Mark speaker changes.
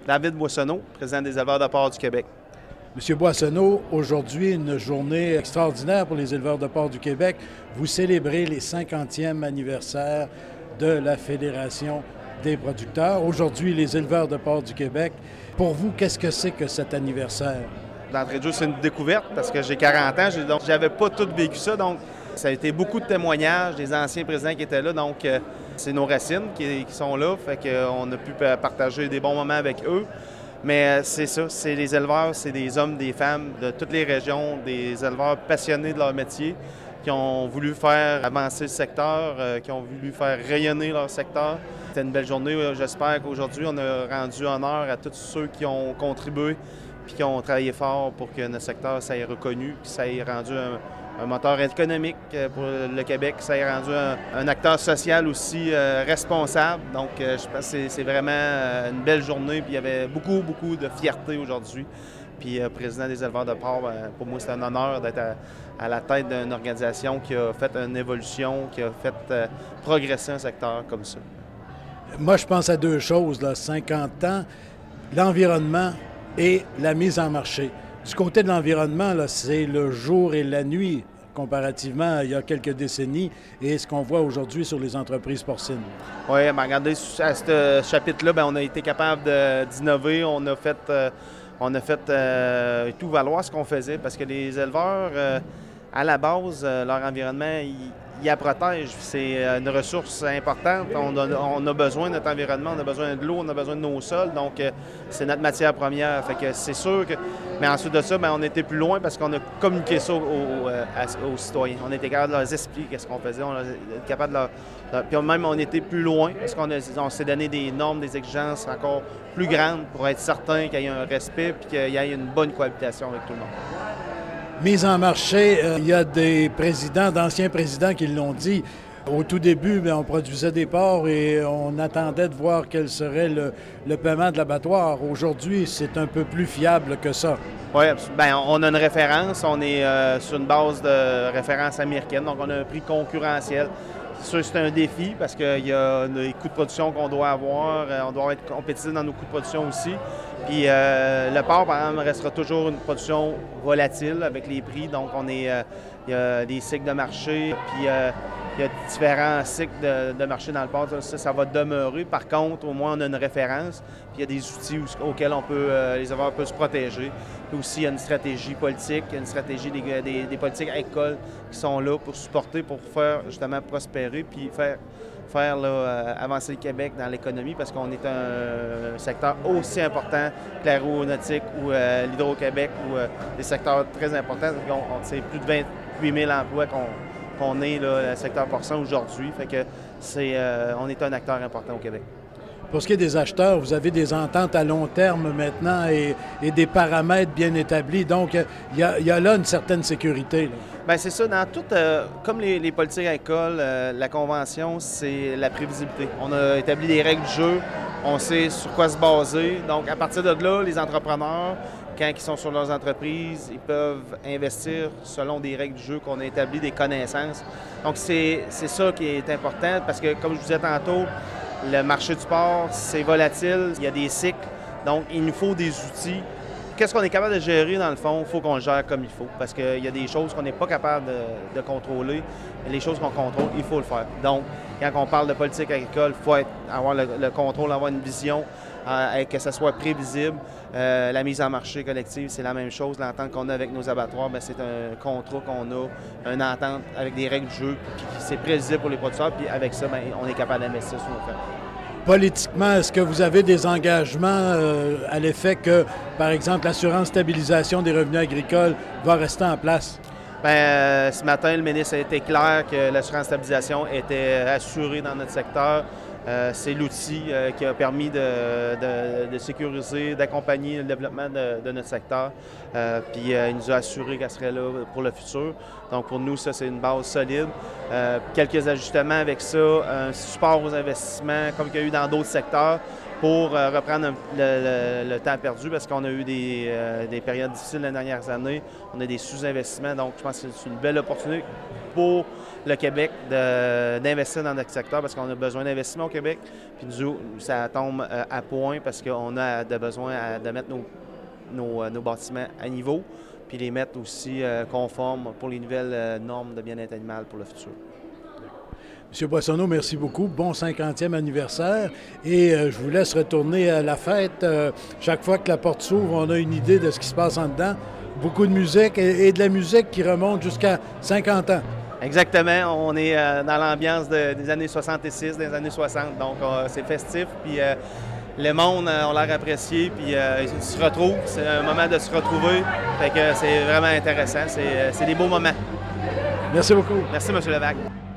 Speaker 1: David Boissonneau, président des éleveurs de porc du Québec.
Speaker 2: Monsieur Boissonneau, aujourd'hui, une journée extraordinaire pour les éleveurs de porc du Québec. Vous célébrez les 50e anniversaire de la Fédération des producteurs. Aujourd'hui, les éleveurs de porc du Québec. Pour vous, qu'est-ce que c'est que cet anniversaire?
Speaker 1: D'entrée de jeu, c'est une découverte parce que j'ai 40 ans, donc j'avais pas tout vécu ça. Donc, ça a été beaucoup de témoignages des anciens présidents qui étaient là. Donc, c'est nos racines qui sont là. Fait qu'on a pu partager des bons moments avec eux. Mais c'est ça, c'est les éleveurs, c'est des hommes, des femmes de toutes les régions, des éleveurs passionnés de leur métier qui ont voulu faire avancer le secteur, qui ont voulu faire rayonner leur secteur. C'était une belle journée. J'espère qu'aujourd'hui, on a rendu honneur à tous ceux qui ont contribué puis qui ont travaillé fort pour que notre secteur soit reconnu, que ça ait rendu un moteur économique pour le Québec, que ça ait rendu un acteur social aussi responsable. Donc, je pense que c'est vraiment une belle journée. Puis il y avait beaucoup, beaucoup de fierté aujourd'hui. Puis, président des éleveurs de porc, pour moi, c'est un honneur d'être à la tête d'une organisation qui a fait une évolution, qui a fait progresser un secteur comme ça.
Speaker 2: Moi, je pense à deux choses, là, 50 ans, l'environnement et la mise en marché. Du côté de l'environnement, là, c'est le jour et la nuit comparativement à il y a quelques décennies et ce qu'on voit aujourd'hui sur les entreprises porcines.
Speaker 1: Oui, bien, regardez, à ce chapitre-là, bien, on a été capable d'innover. On a fait tout valoir ce qu'on faisait parce que les éleveurs, à la base, leur environnement, ils la protègent. C'est une ressource importante. On a besoin de notre environnement, on a besoin de l'eau, on a besoin de nos sols. Donc, c'est notre matière première. Fait que c'est sûr que... Mais ensuite de ça, bien, on était plus loin parce qu'on a communiqué ça aux citoyens. On était capable de leur expliquer ce qu'on faisait. On était capable de leur... Puis même, on était plus loin parce qu'on s'est donné des normes, des exigences encore plus grandes pour être certain qu'il y ait un respect et qu'il y ait une bonne cohabitation avec tout le monde.
Speaker 2: Mise en marché, il y a des présidents, d'anciens présidents qui l'ont dit. Au tout début, bien, on produisait des porcs et on attendait de voir quel serait le paiement de l'abattoir. Aujourd'hui, c'est un peu plus fiable que ça.
Speaker 1: Oui, bien, on a une référence. On est sur une base de référence américaine, donc on a un prix concurrentiel. C'est sûr que c'est un défi parce qu'il y a des coûts de production qu'on doit avoir. On doit être compétitif dans nos coûts de production aussi. Puis le porc, par exemple, restera toujours une production volatile avec les prix. Donc, il y a des cycles de marché, puis il y a différents cycles de marché dans le porc. Ça va demeurer. Par contre, au moins, on a une référence. Puis il y a des outils auxquels les éleveurs peuvent se protéger. Puis aussi, il y a une stratégie politique, il y a une stratégie des politiques agricoles qui sont là pour supporter, pour faire justement prospérer, puis faire avancer le Québec dans l'économie parce qu'on est un secteur aussi important que l'aéronautique ou l'Hydro-Québec ou des secteurs très importants. C'est plus de 28 000 emplois qu'on est là, le secteur porcin aujourd'hui. Fait que on est un acteur important au Québec.
Speaker 2: Pour ce qui est des acheteurs, vous avez des ententes à long terme maintenant et des paramètres bien établis. Donc, il y a là une certaine sécurité. Là.
Speaker 1: Bien, c'est ça. Dans tout, comme les politiques agricoles, la convention, c'est la prévisibilité. On a établi des règles du jeu. On sait sur quoi se baser. Donc, à partir de là, les entrepreneurs, quand ils sont sur leurs entreprises, ils peuvent investir selon des règles du jeu qu'on a établies, des connaissances. Donc, c'est ça qui est important parce que, comme je vous disais tantôt, le marché du porc, c'est volatile, il y a des cycles, donc il nous faut des outils. Qu'est-ce qu'on est capable de gérer, dans le fond? Il faut qu'on le gère comme il faut, parce qu'il y a des choses qu'on n'est pas capable de contrôler. Et les choses qu'on contrôle, il faut le faire. Donc, quand on parle de politique agricole, il faut avoir le contrôle, avoir une vision, que ça soit prévisible. La mise en marché collective, c'est la même chose. L'entente qu'on a avec nos abattoirs, bien, c'est un contrat qu'on a, une entente avec des règles du jeu, puis c'est prévisible pour les producteurs, puis avec ça, bien, on est capable d'investir sur nos fermes.
Speaker 2: Politiquement, est-ce que vous avez des engagements à l'effet que, par exemple, l'assurance stabilisation des revenus agricoles va rester en place?
Speaker 1: Bien, ce matin, le ministre a été clair que l'assurance stabilisation était assurée dans notre secteur. C'est l'outil qui a permis de sécuriser, d'accompagner le développement de notre secteur. Puis il nous a assuré qu'elle serait là pour le futur. Donc pour nous, ça, c'est une base solide. Quelques ajustements avec ça, un support aux investissements, comme il y a eu dans d'autres secteurs. pour reprendre le temps perdu parce qu'on a eu des périodes difficiles les dernières années. On a des sous-investissements, donc je pense que c'est une belle opportunité pour le Québec d'investir dans notre secteur parce qu'on a besoin d'investissement au Québec. Puis nous, ça tombe à point parce qu'on a besoin de mettre nos bâtiments à niveau puis les mettre aussi conformes pour les nouvelles normes de bien-être animal pour le futur.
Speaker 2: Monsieur Boissonneau, merci beaucoup. Bon 50e anniversaire. Et je vous laisse retourner à la fête. Chaque fois que la porte s'ouvre, on a une idée de ce qui se passe en dedans. Beaucoup de musique et de la musique qui remonte jusqu'à 50 ans.
Speaker 1: Exactement. On est dans l'ambiance des années 66, des années 60. Donc, c'est festif. Puis le monde, on l'a apprécié. Puis ils se retrouvent. C'est un moment de se retrouver. Fait que c'est vraiment intéressant. C'est des beaux moments.
Speaker 2: Merci beaucoup.
Speaker 1: Merci, M. Levac.